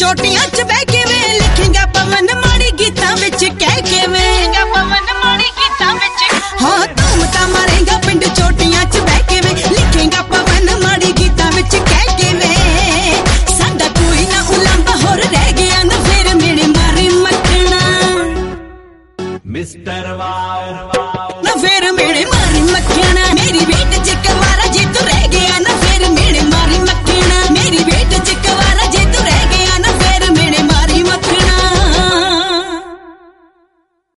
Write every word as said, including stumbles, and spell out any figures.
चोटियां च बह के वे लिखेगा पवन माड़ी गीतां विच कह के वे पवन माड़ी गीतां विच हाँ धूम ता मारेगा पिंड चोटियां च बह के वे लिखेगा पवन माड़ी गीतां विच कह के वे साडा कोई ना उलांभा होर रह गया ना फिर मेरे मारे मखना मिस्टर वाव ना फिर मेरे मारे मखना मेरी बेट च कवारा